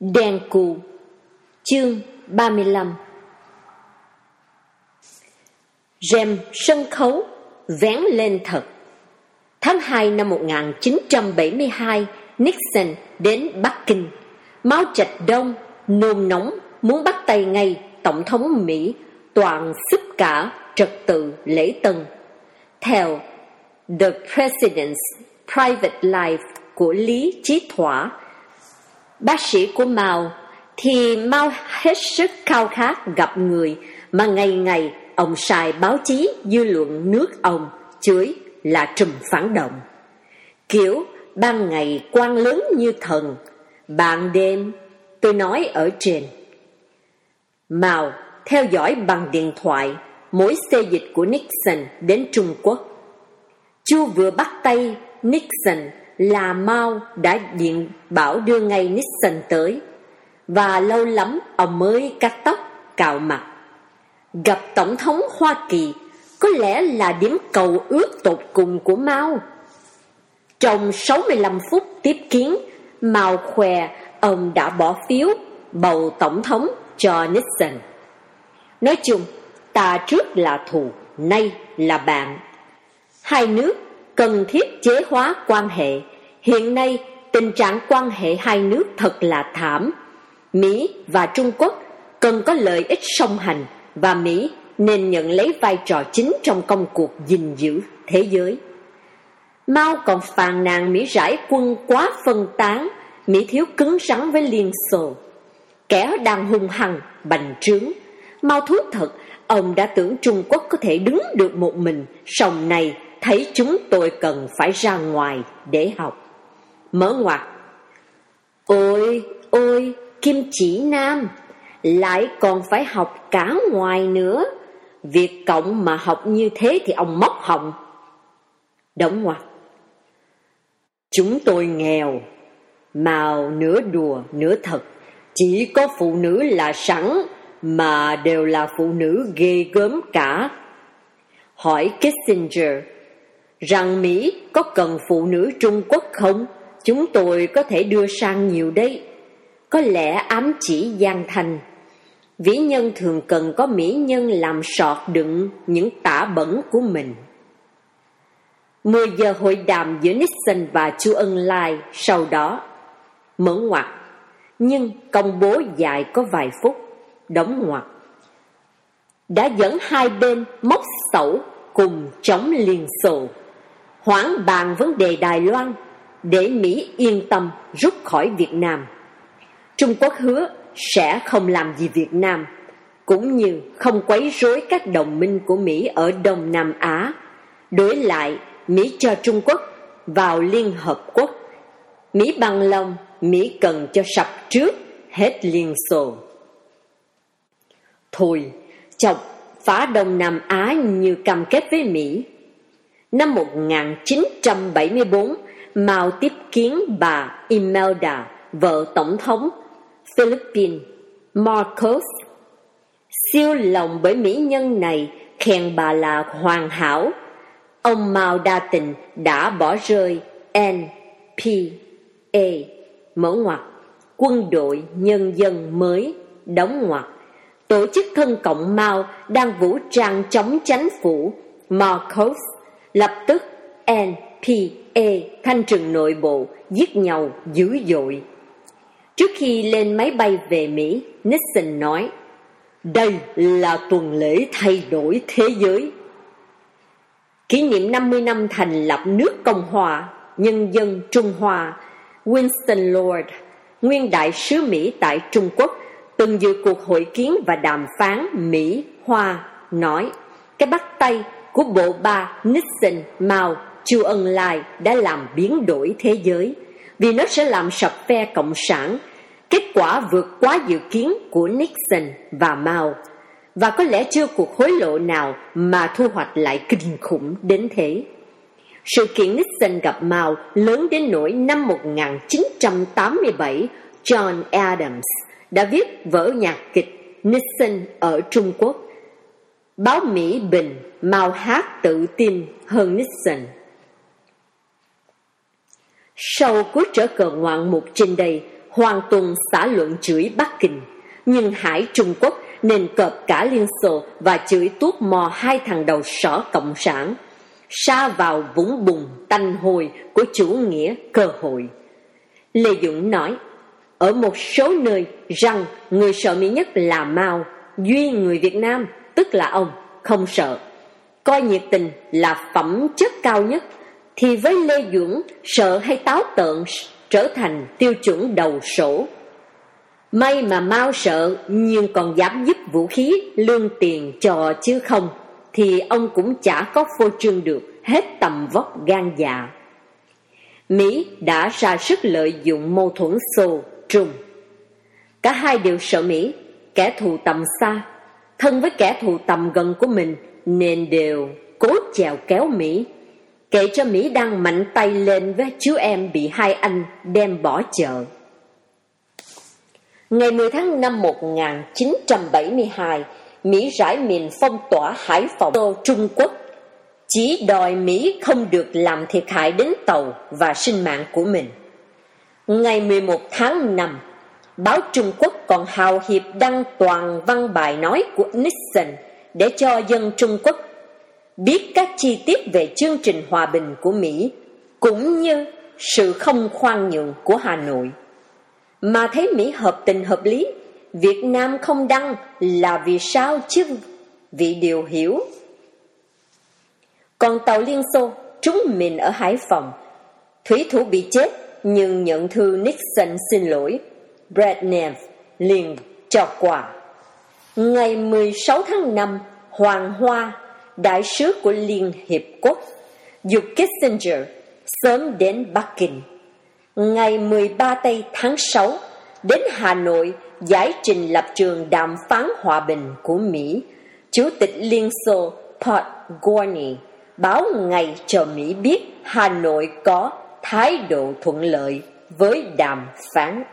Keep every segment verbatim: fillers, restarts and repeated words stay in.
Đèn cù. Chương ba mươi lăm. Rèm sân khấu vén lên thật. Tháng hai năm một nghìn chín trăm bảy mươi hai, Nixon đến Bắc Kinh. Mao Trạch Đông nôn nóng muốn bắt tay ngay Tổng thống Mỹ, toàn sức cả trật tự lễ tân. Theo The President's Private Life của Lý Chí Thỏa, bác sĩ của Mao, thì Mao hết sức khao khát gặp người mà ngày ngày ông sai báo chí dư luận nước ông chửi là trùm phản động. Kiểu ban ngày quan lớn như thần, ban đêm tôi nói ở trên. Mao theo dõi bằng điện thoại mối xê dịch của Nixon đến Trung Quốc. Chưa vừa bắt tay Nixon là Mao đã điện bảo đưa ngay Nixon tới, và lâu lắm ông mới cắt tóc cạo mặt. Gặp Tổng thống Hoa Kỳ có lẽ là điểm cầu ước tột cùng của Mao. Trong sáu mươi lăm phút tiếp kiến, Mao khoe ông đã bỏ phiếu bầu tổng thống cho Nixon. Nói chung, ta trước là thù, nay là bạn. Hai nước cần thiết chế hóa quan hệ. Hiện nay, tình trạng quan hệ hai nước thật là thảm. Mỹ và Trung Quốc cần có lợi ích song hành, và Mỹ nên nhận lấy vai trò chính trong công cuộc gìn giữ thế giới. Mao còn phàn nàn Mỹ rải quân quá phân tán, Mỹ thiếu cứng rắn với Liên Xô. Kẻ đang hung hăng, bành trướng. Mao thú thật, ông đã tưởng Trung Quốc có thể đứng được một mình, song này thấy chúng tôi cần phải ra ngoài để học. Mở ngoặt. Ôi, ôi, Kim Chỉ Nam, lại còn phải học cả ngoài nữa. Việt Cộng mà học như thế thì ông móc họng. Đóng ngoặt. Chúng tôi nghèo. Mao nửa đùa nửa thật. Chỉ có phụ nữ là sẵn, mà đều là phụ nữ ghê gớm cả. Hỏi Kissinger rằng Mỹ có cần phụ nữ Trung Quốc không? Chúng tôi có thể đưa sang nhiều đây. Có lẽ ám chỉ gian thành. Vĩ nhân thường cần có mỹ nhân làm sọt đựng những tả bẩn của mình. Mười giờ hội đàm giữa Nixon và Chu Ân Lai sau đó. Mở ngoặt. Nhưng công bố dài có vài phút. Đóng ngoặt. Đã dẫn hai bên móc sẩu cùng chống Liên Xô. Hoãn bàn vấn đề Đài Loan để Mỹ yên tâm rút khỏi Việt Nam. Trung Quốc hứa sẽ không làm gì Việt Nam, cũng như không quấy rối các đồng minh của Mỹ ở Đông Nam Á. Đối lại, Mỹ cho Trung Quốc vào Liên Hợp Quốc. Mỹ bằng lòng, Mỹ cần cho sập trước hết Liên Xô. Thôi, chọc phá Đông Nam Á như cam kết với Mỹ. Năm một nghìn chín trăm bảy mươi bốn, Mao tiếp kiến bà Imelda, vợ Tổng thống Philippines Marcos. Siêu lòng bởi mỹ nhân này, khen bà là hoàn hảo. Ông Mao đa tình đã bỏ rơi en pê a, mở ngoặt, Quân đội Nhân dân mới, đóng ngoặt. Tổ chức thân cộng Mao đang vũ trang chống chính phủ Marcos. Lập tức en pê a thanh trừng nội bộ, giết nhau dữ dội. Trước khi lên máy bay về Mỹ, Nixon nói, đây là tuần lễ thay đổi thế giới. Kỷ niệm năm mươi năm thành lập nước Cộng hòa Nhân dân Trung Hoa, Winston Lord, nguyên đại sứ Mỹ tại Trung Quốc, từng dự cuộc hội kiến và đàm phán Mỹ-Hoa, nói, cái bắt tay của bộ ba Nixon, Mao, Chu Ân Lai đã làm biến đổi thế giới, vì nó sẽ làm sập phe Cộng sản. Kết quả vượt quá dự kiến của Nixon và Mao, và có lẽ chưa cuộc hối lộ nào mà thu hoạch lại kinh khủng đến thế. Sự kiện Nixon gặp Mao lớn đến nỗi năm một nghìn chín trăm tám mươi bảy, John Adams đã viết vở nhạc kịch Nixon ở Trung Quốc. Báo Mỹ bình Mao hát tự tin hơn Nixon. Sau cuối trở cờ ngoạn mục trên đây, Hoàng Tuần xả luận chửi Bắc Kinh, nhưng Hải Trung Quốc nên cọp cả Liên Xô và chửi tuốt mò hai thằng đầu sỏ cộng sản, sa vào vũng bùn tanh hôi của chủ nghĩa cơ hội. Lê Dũng nói, ở một số nơi rằng người sợ Mỹ nhất là Mao, duy người Việt Nam, tức là ông, không sợ, coi nhiệt tình là phẩm chất cao nhất, thì với Lê Duẩn sợ hay táo tợn trở thành tiêu chuẩn đầu sổ. May mà Mao sợ nhưng còn dám giúp vũ khí lương tiền cho chứ không thì ông cũng chả có phô trương được hết tầm vóc gan dạ. Mỹ đã ra sức lợi dụng mâu thuẫn Xô Trung. Cả hai đều sợ Mỹ, kẻ thù tầm xa, thân với kẻ thù tầm gần của mình, nên đều cố chèo kéo Mỹ, kể cho Mỹ đang mạnh tay lên với chú em bị hai anh đem bỏ chợ. Ngày mười tháng năm một nghìn chín trăm bảy mươi hai, Mỹ rải miền phong tỏa Hải Phòng, Trung Quốc, chỉ đòi Mỹ không được làm thiệt hại đến tàu và sinh mạng của mình. Ngày mười một tháng năm, báo Trung Quốc còn hào hiệp đăng toàn văn bài nói của Nixon để cho dân Trung Quốc biết các chi tiết về chương trình hòa bình của Mỹ cũng như sự không khoan nhượng của Hà Nội. Mà thấy Mỹ hợp tình hợp lý, Việt Nam không đăng là vì sao chứ? Vì điều hiểu. Còn tàu Liên Xô trúng mìn ở Hải Phòng, thủy thủ bị chết nhưng nhận thư Nixon xin lỗi, Brezhnev liền cho quà. Ngày mười sáu tháng năm, Hoàng Hoa, đại sứ của Liên Hiệp Quốc, dục Kissinger sớm đến Bắc Kinh. Ngày mười ba tây tháng sáu, đến Hà Nội giải trình lập trường đàm phán hòa bình của Mỹ. Chủ tịch Liên Xô Podgorny báo ngày cho Mỹ biết Hà Nội có thái độ thuận lợi với đàm phán.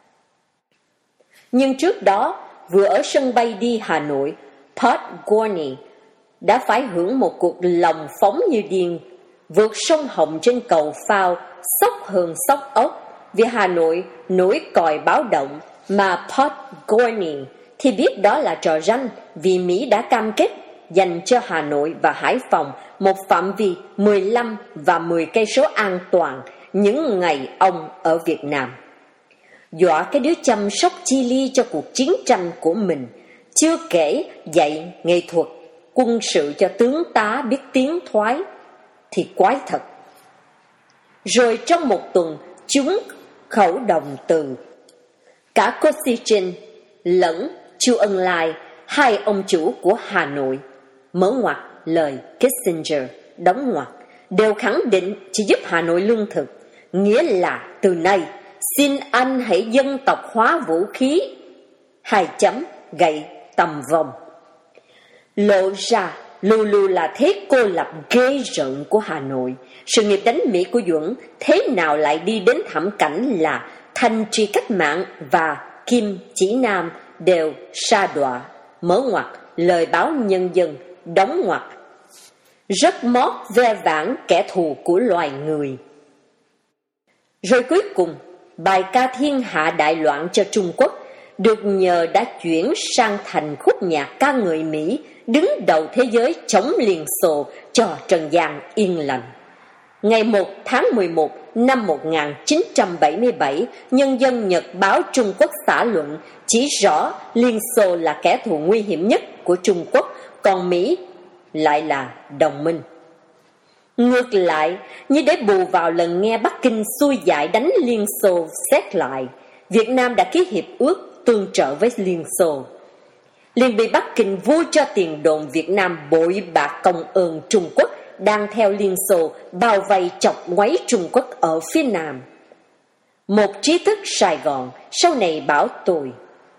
Nhưng trước đó, vừa ở sân bay đi Hà Nội, Podgorny đã phải hưởng một cuộc lòng phóng như điên, vượt sông Hồng trên cầu phao, sốc hơn sốc ốc, vì Hà Nội nổi còi báo động, mà Podgorny thì biết đó là trò ranh, vì Mỹ đã cam kết dành cho Hà Nội và Hải Phòng một phạm vi mười lăm và mười cây số an toàn những ngày ông ở Việt Nam. Dọa cái đứa chăm sóc chi ly cho cuộc chiến tranh của mình, chưa kể dạy nghệ thuật quân sự cho tướng tá biết tiến thoái, thì quái thật. Rồi trong một tuần, chúng khẩu đồng từ. Cả Kosygin lẫn Chu Ân Lai, hai ông chủ của Hà Nội, mở ngoặt lời Kissinger, đóng ngoặt, đều khẳng định chỉ giúp Hà Nội lương thực, nghĩa là từ nay xin anh hãy dân tộc hóa vũ khí, hai chấm gậy tầm vòng. Lộ ra lù là thế cô lập ghê rợn của Hà Nội. Sự nghiệp đánh Mỹ của Duẩn thế nào lại đi đến thảm cảnh là Thành Trì Cách Mạng và Kim Chỉ Nam đều sa đọa, mở ngoặt lời báo Nhân dân, đóng ngoặt, rất mót ve vãn kẻ thù của loài người. Rồi cuối cùng, bài ca thiên hạ đại loạn cho Trung Quốc được nhờ đã chuyển sang thành khúc nhạc ca ngợi Mỹ đứng đầu thế giới chống Liên Xô cho trần gian yên lành. Ngày một tháng mười một năm một nghìn chín trăm bảy mươi bảy, Nhân dân Nhật báo Trung Quốc xã luận chỉ rõ Liên Xô là kẻ thù nguy hiểm nhất của Trung Quốc, còn Mỹ lại là đồng minh. Ngược lại, như để bù vào lần nghe Bắc Kinh xui dại đánh Liên Xô xét lại, Việt Nam đã ký hiệp ước tương trợ với Liên Xô. Liền bị Bắc Kinh vui cho tiền đồn Việt Nam bội bạc công ơn Trung Quốc đang theo Liên Xô bao vây chọc ngoáy Trung Quốc ở phía Nam. Một trí thức Sài Gòn sau này bảo tôi: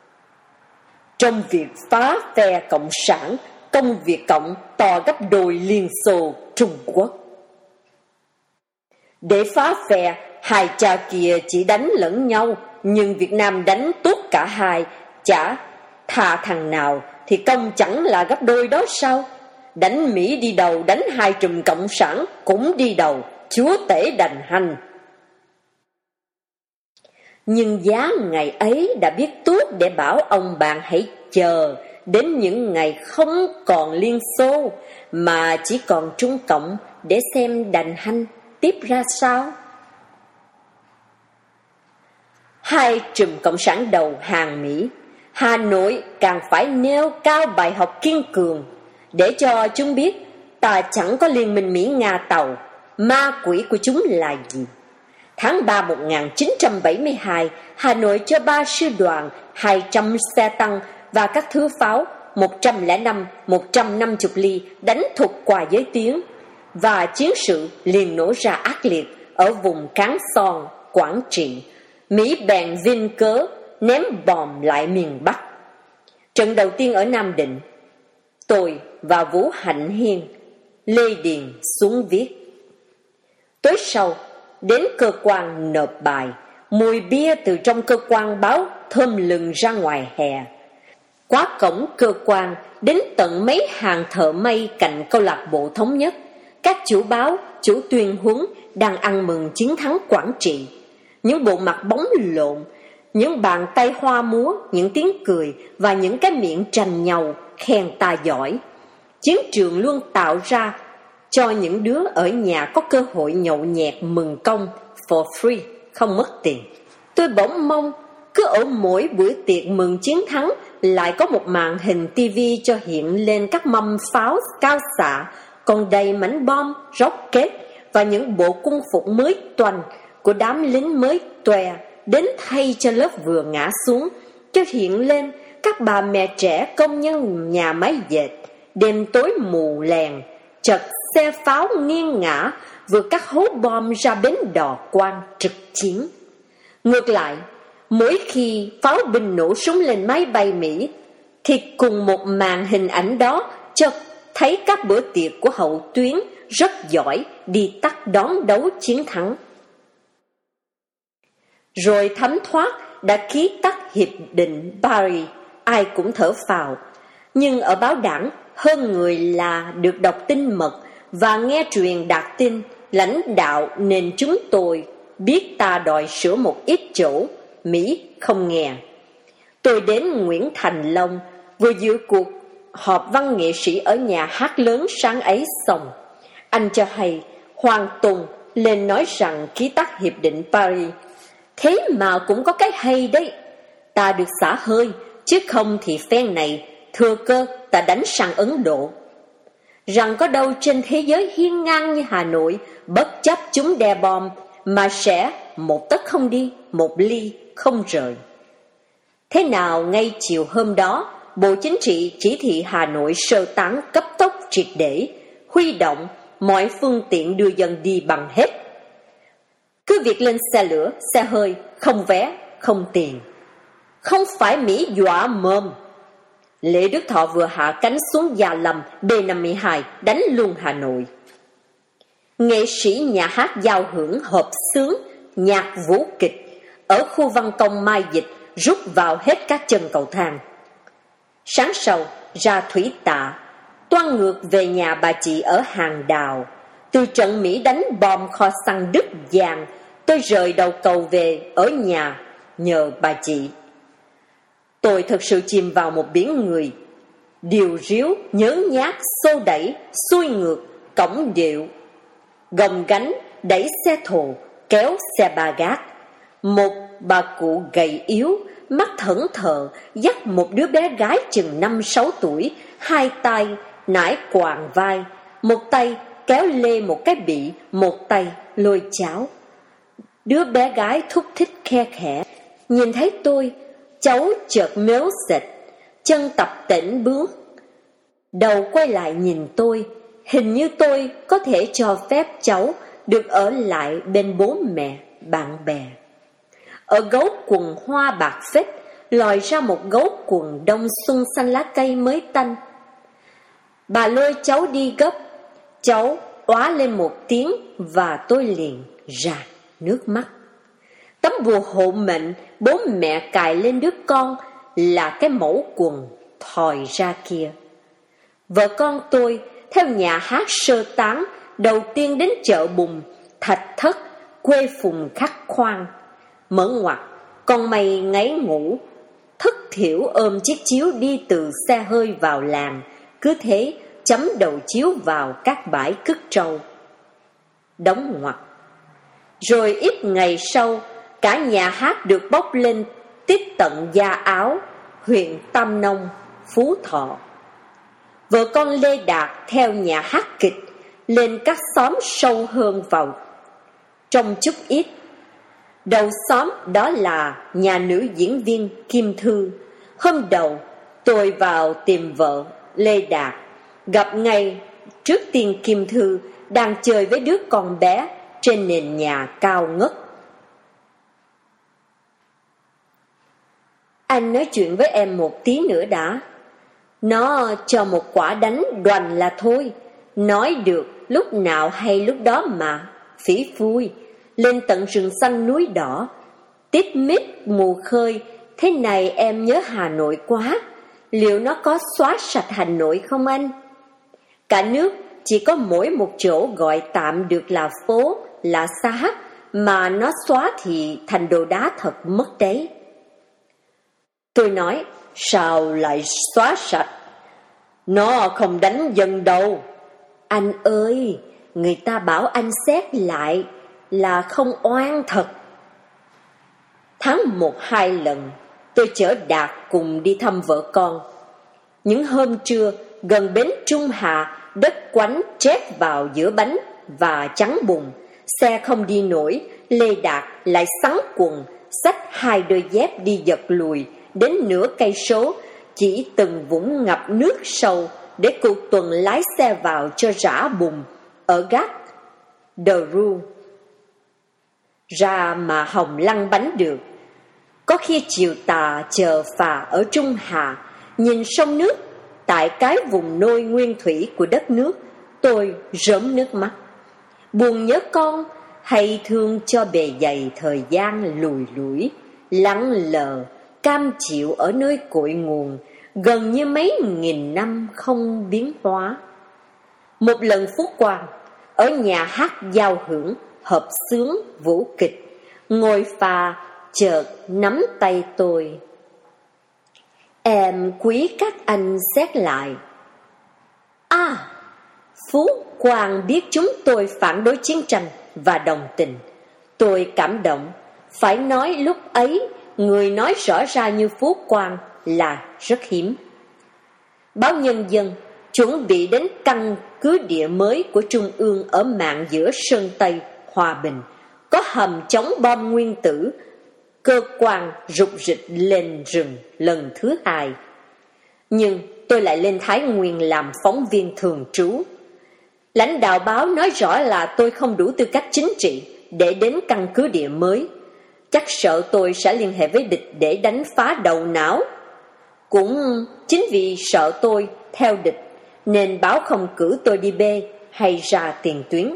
trong việc phá phe Cộng sản, công Việt Cộng to gấp đôi Liên Xô Trung Quốc. Để phá phe, hai cha kia chỉ đánh lẫn nhau, nhưng Việt Nam đánh tốt cả hai, chả thà thằng nào thì công chẳng là gấp đôi đó sao? Đánh Mỹ đi đầu, đánh hai trùm cộng sản cũng đi đầu, chúa tể đành hành. Nhưng giá ngày ấy đã biết tuốt để bảo ông bạn hãy chờ đến những ngày không còn Liên Xô mà chỉ còn Trung Cộng để xem đành hanh tiếp ra sao. Hai trùm cộng sản đầu hàng Mỹ, Hà Nội càng phải nêu cao bài học kiên cường để cho chúng biết ta chẳng có liên minh Mỹ-Nga Tàu, ma quỷ của chúng là gì. Tháng ba một nghìn chín trăm bảy mươi hai, Hà Nội cho ba sư đoàn, hai trăm xe tăng và các thứ pháo một trăm lẻ năm, một trăm năm mươi ly đánh thục qua giới tuyến, và chiến sự liền nổ ra ác liệt ở vùng Cán Son, Quảng Trị. Mỹ bèn vin cớ ném bom lại miền Bắc. Trận đầu tiên ở Nam Định, tôi và Vũ Hạnh Hiên, Lê Điền xuống viết. Tối sau, đến cơ quan nộp bài, mùi bia từ trong cơ quan báo thơm lừng ra ngoài hè. Quá cổng cơ quan, đến tận mấy hàng thợ may cạnh câu lạc bộ Thống Nhất, các chủ báo, chủ tuyên huấn đang ăn mừng chiến thắng Quảng Trị. Những bộ mặt bóng lộn, những bàn tay hoa múa, những tiếng cười và những cái miệng tranh nhau khen ta giỏi. Chiến trường luôn tạo ra cho những đứa ở nhà có cơ hội nhậu nhẹt mừng công for free, không mất tiền. Tôi bỗng mong cứ ở mỗi bữa tiệc mừng chiến thắng lại có một màn hình tivi cho hiện lên các mâm pháo cao xạ còn đầy mảnh bom, rocket và những bộ quân phục mới toanh của đám lính mới tòe đến thay cho lớp vừa ngã xuống, cho hiện lên các bà mẹ trẻ công nhân nhà máy dệt đêm tối mù lèn chật xe pháo nghiêng ngã vượt các hố bom ra bến đò quan trực chiến. Ngược lại, mỗi khi pháo binh nổ súng lên máy bay Mỹ thì cùng một màn hình ảnh đó cho thấy các bữa tiệc của hậu tuyến rất giỏi đi tắt đón đấu chiến thắng. Rồi thấm thoát đã ký tắt hiệp định Paris, ai cũng thở phào. Nhưng ở báo đảng, hơn người là được đọc tin mật và nghe truyền đạt tin lãnh đạo, nên chúng tôi biết ta đòi sửa một ít chỗ, Mỹ không nghe. Tôi đến Nguyễn Thành Long, vừa dự cuộc họp văn nghệ sĩ ở nhà hát lớn sáng ấy xong. Anh cho hay Hoàng Tùng lên nói rằng ký tắt hiệp định Paris. Thế mà cũng có cái hay đấy. Ta được xả hơi, chứ không thì phen này thừa cơ ta đánh sang Ấn Độ. Rằng có đâu trên thế giới hiên ngang như Hà Nội, bất chấp chúng đè bom, mà sẽ một tấc không đi, một ly không rời. Thế nào ngay chiều hôm đó, Bộ Chính trị chỉ thị Hà Nội sơ tán cấp tốc triệt để, huy động mọi phương tiện đưa dân đi bằng hết. Cứ việc lên xe lửa, xe hơi, không vé, không tiền. Không phải Mỹ dọa mồm. Lê Đức Thọ vừa hạ cánh xuống Gia Lâm B năm mươi hai đánh luôn Hà Nội. Nghệ sĩ nhà hát giao hưởng hợp xướng nhạc vũ kịch ở khu văn công Mai Dịch rút vào hết các chân cầu thang. Sáng sau ra Thủy Tạ, toan ngược về nhà bà chị ở Hàng Đào. Từ trận Mỹ đánh bom kho xăng Đức Giang, tôi rời đầu cầu về ở nhà nhờ bà chị. Tôi thật sự chìm vào một biển người, điều ríu, nhớ nhác, xô đẩy, xuôi ngược, cõng điệu, gồng gánh, đẩy xe thồ, kéo xe ba gác. Một bà cụ gầy yếu, mắt thẫn thờ, dắt một đứa bé gái chừng năm sáu tuổi, hai tay nải quàng vai, một tay kéo lê một cái bị, một tay lôi cháo. Đứa bé gái thúc thích khe khẽ, nhìn thấy tôi, cháu chợt mếu xịt, chân tập tễnh bước. Đầu quay lại nhìn tôi, hình như tôi có thể cho phép cháu được ở lại bên bố mẹ, bạn bè. Ở gấu quần hoa bạc phết, lòi ra một gấu quần đông xuân xanh lá cây mới tanh. Bà lôi cháu đi gấp, cháu oá lên một tiếng và tôi liền ra nước mắt. Tấm bùa hộ mệnh bố mẹ cài lên đứa con là cái mẫu quần thòi ra kia. Vợ con tôi theo nhà hát sơ tán đầu tiên đến chợ Bùng, Thạch Thất, quê Phùng Khắc Khoan. Mở ngoặt, con mày ngáy ngủ, thất thiểu ôm chiếc chiếu đi từ xe hơi vào làng, cứ thế chấm đầu chiếu vào các bãi cứt trâu. Đóng ngoặc. Rồi ít ngày sau, cả nhà hát được bốc lên tiếp tận Gia Áo, huyện Tam Nông, Phú Thọ. Vợ con Lê Đạt theo nhà hát kịch lên các xóm sâu hơn vào trong chút ít. Đầu xóm đó là nhà nữ diễn viên Kim Thư. Hôm đầu tôi vào tìm vợ Lê Đạt, gặp ngay trước tiên Kim Thư đang chơi với đứa con bé trên nền nhà cao ngất. Anh nói chuyện với em một tí nữa đã. Nó cho một quả đánh đoành là thôi. Nói được lúc nào hay lúc đó mà. Phỉ phui. Lên tận rừng xanh núi đỏ, tít mít mù khơi. Thế này em nhớ Hà Nội quá. Liệu nó có xóa sạch Hà Nội không anh? Cả nước chỉ có mỗi một chỗ gọi tạm được là phố, là xã, mà nó xóa thì thành đồ đá thật mất đấy. Tôi nói, sao lại xóa sạch? Nó không đánh dân đâu. Anh ơi, người ta bảo anh xét lại là không oan thật. Tháng một hai lần, tôi chở Đạt cùng đi thăm vợ con. Những hôm trưa, gần bến Trung Hà, đất quánh trét vào giữa bánh và trắng bùn. Xe không đi nổi, Lê Đạt lại sắn quần, xách hai đôi dép đi giật lùi đến nửa cây số, chỉ từng vũng ngập nước sâu để cụ Tuần lái xe vào cho rã bùn ở gác The Ru. Ra mà hồng lăn bánh được. Có khi chiều tà chờ phà ở Trung Hà, nhìn sông nước tại cái vùng nôi nguyên thủy của đất nước, tôi rớm nước mắt. Buồn nhớ con hay thương cho bề dày thời gian lùi lủi, lắng lờ, cam chịu ở nơi cội nguồn, gần như mấy nghìn năm không biến hóa. Một lần Phú Quang, ở nhà hát giao hưởng, hợp xướng, vũ kịch, ngồi phà chợt nắm tay tôi. Em quý các anh xét lại. À, Phú Quang biết chúng tôi phản đối chiến tranh và đồng tình. Tôi cảm động. Phải nói lúc ấy, người nói rõ ra như Phú Quang là rất hiếm. Báo Nhân dân chuẩn bị đến căn cứ địa mới của Trung ương ở mạn giữa Sơn Tây, Hòa Bình, có hầm chống bom nguyên tử. Cơ quan rục rịch lên rừng lần thứ hai. Nhưng tôi lại lên Thái Nguyên làm phóng viên thường trú. Lãnh đạo báo nói rõ là tôi không đủ tư cách chính trị để đến căn cứ địa mới. Chắc sợ tôi sẽ liên hệ với địch để đánh phá đầu não. Cũng chính vì sợ tôi theo địch nên báo không cử tôi đi bê hay ra tiền tuyến.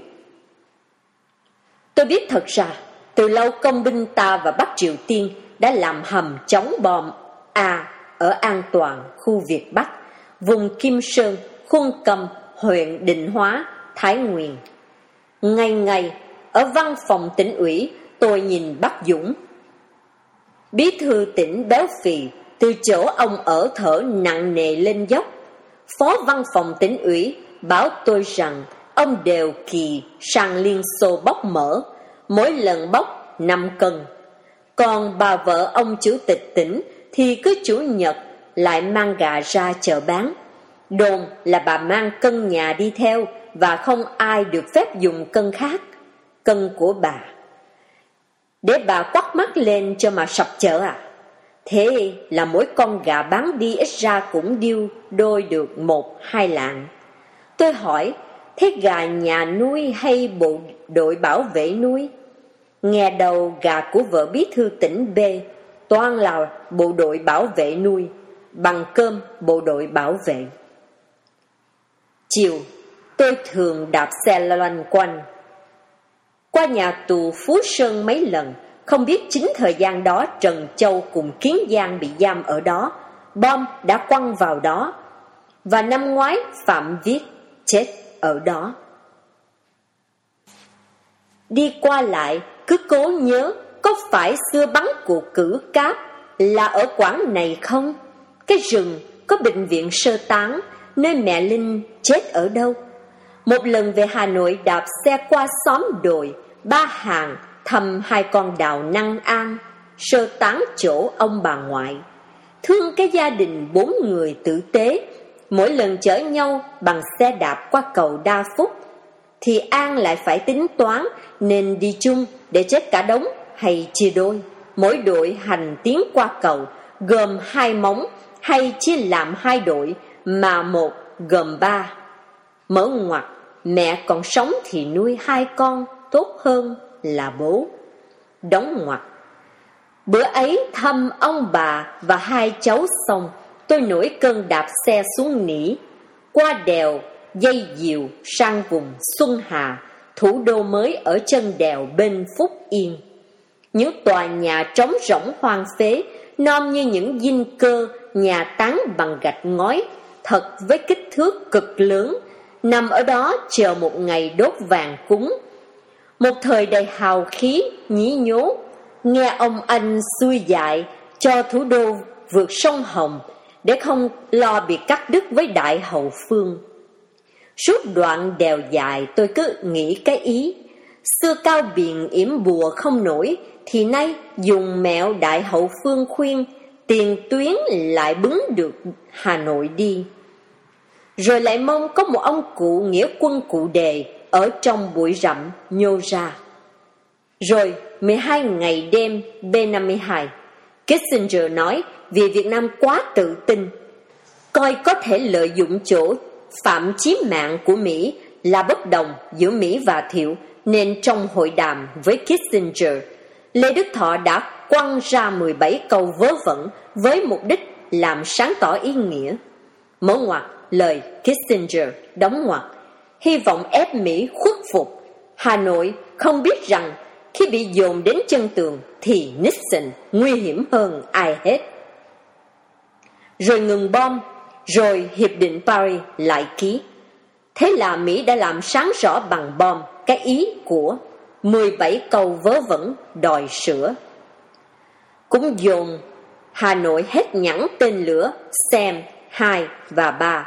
Tôi biết thật ra từ lâu công binh ta và Bắc Triều Tiên đã làm hầm chống bom A ở An Toàn, khu Việt Bắc, vùng Kim Sơn, Khuôn Cầm, huyện Định Hóa, Thái Nguyên. Ngày ngày, ở văn phòng tỉnh ủy, tôi nhìn Bắc Dũng, bí thư tỉnh béo phì, từ chỗ ông ở thở nặng nề lên dốc. Phó văn phòng tỉnh ủy bảo tôi rằng ông đều kỳ sang Liên Xô bóc mỡ, mỗi lần bóc năm cân. Còn bà vợ ông chủ tịch tỉnh thì cứ chủ nhật lại mang gà ra chợ bán. Đồn là bà mang cân nhà đi theo và không ai được phép dùng cân khác, cân của bà. Để bà quắt mắt lên cho mà sập chợ à? Thế là mỗi con gà bán đi ít ra cũng điêu đôi được một hai lạng. Tôi hỏi, thế gà nhà nuôi hay bộ đội bảo vệ nuôi? Nghe đầu gà của vợ bí thư tỉnh B toàn là bộ đội bảo vệ nuôi, bằng cơm bộ đội bảo vệ. Chiều, tôi thường đạp xe loanh quanh qua nhà tù Phú Sơn mấy lần. Không biết chính thời gian đó Trần Châu cùng Kiến Giang bị giam ở đó, bom đã quăng vào đó. Và năm ngoái Phạm Viết chết ở đó. Đi qua lại cứ cố nhớ có phải xưa bắn cuộc cử cáp là ở quảng này không? Cái rừng có bệnh viện sơ tán, nơi mẹ Linh chết ở đâu? Một lần về Hà Nội đạp xe qua xóm đồi Ba Hàng thăm hai con đào Năng An, sơ tán chỗ ông bà ngoại. Thương cái gia đình bốn người tử tế, mỗi lần chở nhau bằng xe đạp qua cầu Đa Phúc, thì An lại phải tính toán nên đi chung để chết cả đống hay chia đôi. Mỗi đội hành tiến qua cầu gồm hai móng hay chia làm hai đội mà một gồm ba. Mở ngoặt, mẹ còn sống thì nuôi hai con tốt hơn là bố. Đóng ngoặt. Bữa ấy thăm ông bà và hai cháu xong, tôi nổi cơn đạp xe xuống Nĩ, qua đèo Dây Diều sang vùng Xuân Hà, thủ đô mới ở chân đèo bên Phúc Yên. Những tòa nhà trống rỗng hoang phế, nom như những dinh cơ, nhà tán bằng gạch ngói, thật với kích thước cực lớn, nằm ở đó chờ một ngày đốt vàng cúng. Một thời đầy hào khí, nhí nhố, nghe ông anh xuôi dại cho thủ đô vượt sông Hồng để không lo bị cắt đứt với Đại Hậu Phương. Suốt đoạn đèo dài tôi cứ nghĩ cái ý, xưa Cao Biền yểm bùa không nổi, thì nay dùng mẹo Đại Hậu Phương khuyên, tiền tuyến lại bứng được Hà Nội đi. Rồi lại mong có một ông cụ nghĩa quân cụ đề ở trong bụi rậm nhô ra. Rồi mười hai ngày đêm B năm mươi hai, Kissinger nói vì Việt Nam quá tự tin, coi có thể lợi dụng chỗ phạm chí mạng của Mỹ là bất đồng giữa Mỹ và Thiệu, nên trong hội đàm với Kissinger, Lê Đức Thọ đã quăng ra mười bảy câu vớ vẩn với mục đích làm sáng tỏ ý nghĩa. Mở ngoặt lời Kissinger, đóng ngoặt, hy vọng ép Mỹ khuất phục. Hà Nội không biết rằng khi bị dồn đến chân tường thì Nixon nguy hiểm hơn ai hết. Rồi ngừng bom, rồi Hiệp định Paris lại ký. Thế là Mỹ đã làm sáng rõ bằng bom cái ý của mười bảy câu vớ vẩn đòi sửa. Cũng dồn Hà Nội hết nhẵn tên lửa Sam hai và ba.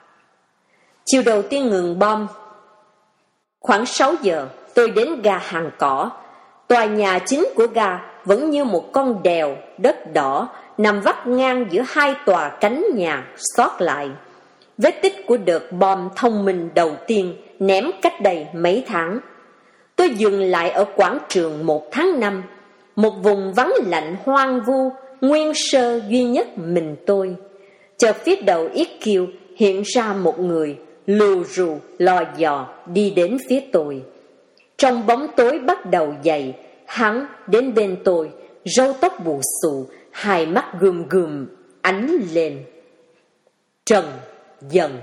Chiều đầu tiên ngừng bom, khoảng sáu giờ tôi đến ga Hàng Cỏ. Tòa nhà chính của ga vẫn như một con đèo đất đỏ nằm vắt ngang giữa hai tòa cánh nhà sót lại, vết tích của đợt bom thông minh đầu tiên ném cách đây mấy tháng. Tôi dừng lại ở quảng trường một tháng năm, một vùng vắng lạnh hoang vu, nguyên sơ duy nhất mình tôi. Chợt phía đầu Yết Kiêu hiện ra một người lù rù lò dò đi đến phía tôi. Trong bóng tối bắt đầu dày, hắn đến bên tôi, râu tóc bù xù, hai mắt gườm gườm ánh lên. Trần Dần.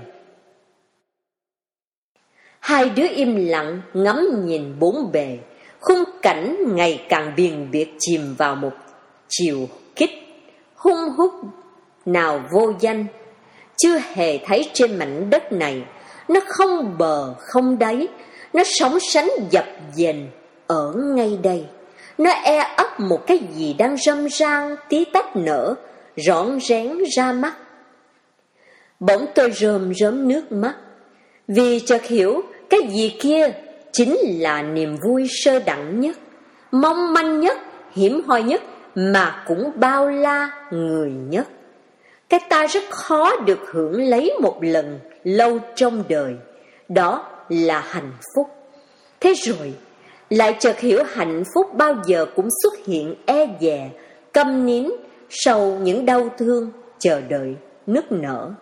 Hai đứa im lặng ngắm nhìn bốn bề, khung cảnh ngày càng biền biệt chìm vào một chiều kích hung hút nào vô danh, chưa hề thấy trên mảnh đất này. Nó không bờ không đáy, nó sóng sánh dập dềnh ở ngay đây. Nó e ấp một cái gì đang râm ran tí tách nở, rõn rén ra mắt. Bỗng tôi rơm rớm nước mắt, vì chợt hiểu cái gì kia chính là niềm vui sơ đẳng nhất, mong manh nhất, hiểm hoi nhất, mà cũng bao la người nhất. Cái ta rất khó được hưởng lấy một lần lâu trong đời, đó là hạnh phúc. Thế rồi lại chợt hiểu hạnh phúc bao giờ cũng xuất hiện e dè, câm nín sau những đau thương, chờ đợi, nức nở.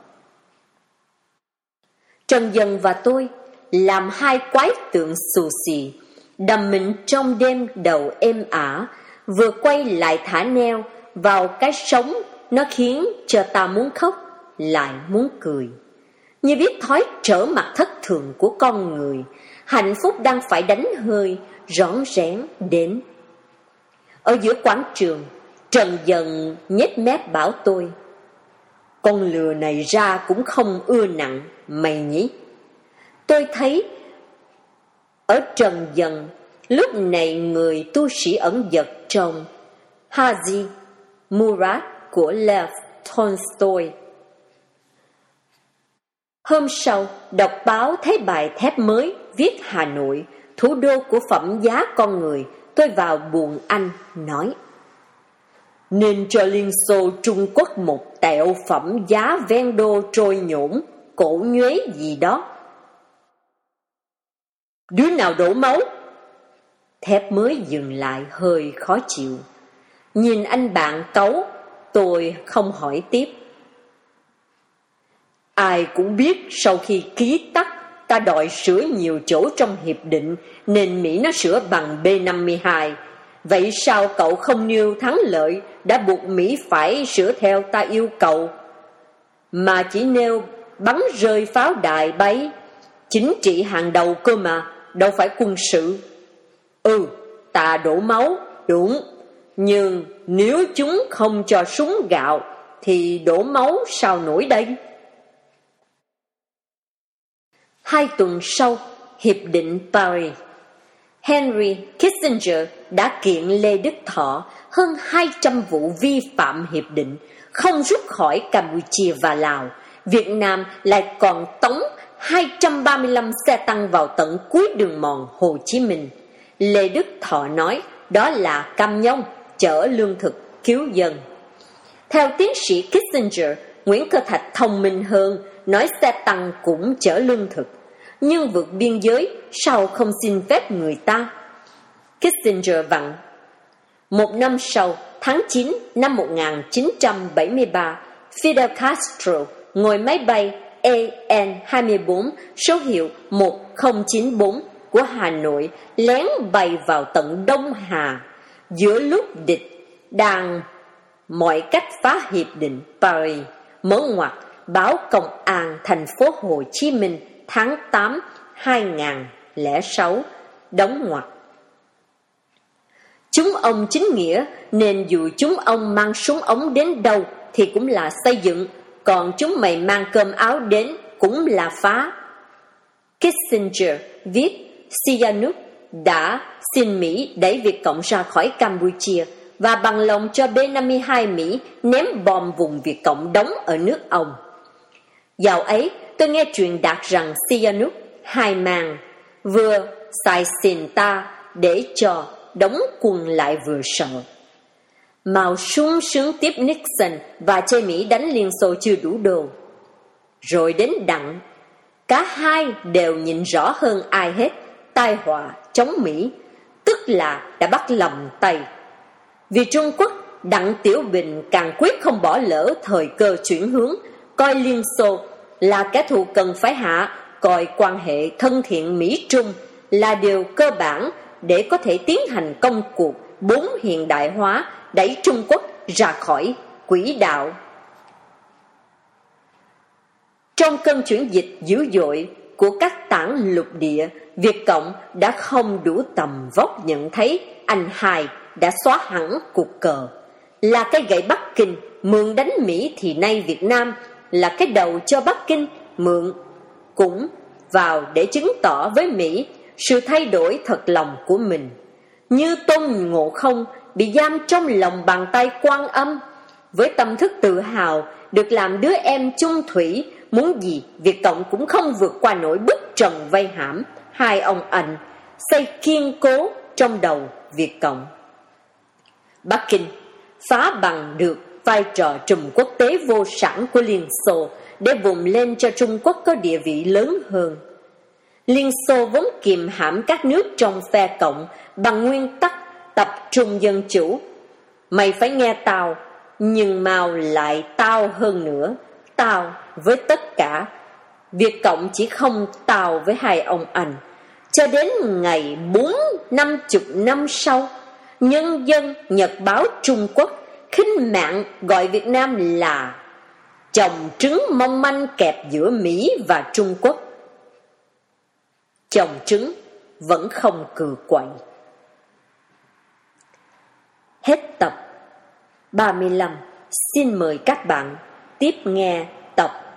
Trần Dần và tôi làm hai quái tượng xù xì, đầm mình trong đêm đầu êm ả, vừa quay lại thả neo vào cái sống. Nó khiến cho ta muốn khóc, lại muốn cười. Như biết thói trở mặt thất thường của con người, hạnh phúc đang phải đánh hơi, rõn rén đến. Ở giữa quảng trường, Trần Dần nhếch mép bảo tôi: con lừa này ra cũng không ưa nặng mày nhỉ? Tôi thấy ở Trần Dần Lúc này người tu sĩ ẩn dật trong Haji Murad của Lev Tolstoy. Hôm sau, đọc báo thấy bài thép mới viết Hà Nội, thủ đô của phẩm giá con người. Tôi vào buồng Anh, nói: nên cho Liên Xô Trung Quốc một tẹo phẩm giá ven đô trôi nhổn, cổ nhuế gì đó. Đứa nào đổ máu? Thép mới dừng lại hơi khó chịu. Nhìn anh bạn cáu, tôi không hỏi tiếp. Ai cũng biết sau khi ký tắt, ta đòi sửa nhiều chỗ trong hiệp định, nên Mỹ nó sửa bằng B năm mươi hai. Vậy sao cậu không nêu thắng lợi đã buộc Mỹ phải sửa theo ta yêu cầu, mà chỉ nêu bắn rơi pháo đài bay? Chính trị hàng đầu cơ mà, đâu phải quân sự. Ừ, ta đổ máu, đúng. Nhưng nếu chúng không cho súng gạo, thì đổ máu sao nổi đây? Hai tuần sau, Hiệp định Paris. Henry Kissinger đã kiện Lê Đức Thọ hơn hai trăm vụ vi phạm hiệp định, không rút khỏi Campuchia và Lào. Việt Nam lại còn tống hai trăm ba mươi lăm xe tăng vào tận cuối đường mòn Hồ Chí Minh. Lê Đức Thọ nói đó là cam nhông chở lương thực cứu dân. Theo tiến sĩ Kissinger, Nguyễn Cơ Thạch thông minh hơn, nói xe tăng cũng chở lương thực, nhưng vượt biên giới sao không xin phép người ta? Kissinger vặn. Một năm sau, tháng chín năm một nghìn chín trăm bảy mươi ba, Fidel Castro ngồi máy bay A N hai mươi bốn số hiệu một không chín bốn của Hà Nội lén bay vào tận Đông Hà, giữa lúc địch đang mọi cách phá hiệp định Paris. Mở ngoặt báo Công an thành phố Hồ Chí Minh tháng tám hai nghìn lẻ sáu, đóng ngoặt. Chúng ông chính nghĩa, nên dù chúng ông mang súng ống đến đâu thì cũng là xây dựng, còn chúng mày mang cơm áo đến cũng là phá. Kissinger viết Sihanouk đã xin Mỹ đẩy Việt Cộng ra khỏi Campuchia và bằng lòng cho B năm mươi hai Mỹ ném bom vùng Việt Cộng đóng ở nước ông. Dạo ấy, tôi nghe truyền đạt rằng Sihanouk hai mang vừa xài xìn ta để cho đóng quân lại vừa sợ. Mao sung sướng tiếp Nixon và chê Mỹ đánh Liên Xô chưa đủ đồ. Rồi đến Đặng, cả hai đều nhìn rõ hơn ai hết tai họa chống Mỹ, tức là đã bắt lầm tay. Vì Trung Quốc, Đặng Tiểu Bình càng quyết không bỏ lỡ thời cơ chuyển hướng, coi Liên Xô là kẻ thù cần phải hạ, coi quan hệ thân thiện Mỹ-Trung là điều cơ bản để có thể tiến hành công cuộc bốn hiện đại hóa, đẩy Trung Quốc ra khỏi quỹ đạo. Trong cơn chuyển dịch dữ dội của các tảng lục địa, Việt Cộng đã không đủ tầm vóc nhận thấy anh hai đã xóa hẳn cuộc cờ. Là cái gậy Bắc Kinh mượn đánh Mỹ thì nay Việt Nam là cái đầu cho Bắc Kinh mượn cũng vào để chứng tỏ với Mỹ sự thay đổi thật lòng của mình. Như Tôn Ngộ Không bị giam trong lòng bàn tay Quan Âm, với tâm thức tự hào được làm đứa em chung thủy, muốn gì Việt Cộng cũng không vượt qua nổi bức trần vây hãm hai ông anh xây kiên cố trong đầu Việt Cộng. Bắc Kinh phá bằng được vai trò trùm quốc tế vô sản của Liên Xô để vùng lên cho Trung Quốc có địa vị lớn hơn. Liên Xô vốn kiềm hãm các nước trong phe Cộng bằng nguyên tắc tập trung dân chủ. Mày phải nghe tao, nhưng Mao lại tao hơn nữa, tao với tất cả. Việt Cộng chỉ không tao với hai ông anh. Cho đến ngày bốn năm chục năm sau, Nhân dân Nhật báo Trung Quốc khinh mạng gọi Việt Nam là chồng trứng mong manh kẹp giữa Mỹ và Trung Quốc. Chồng trứng vẫn không cừ quậy. Hết tập ba mươi lăm. Xin mời các bạn tiếp nghe tập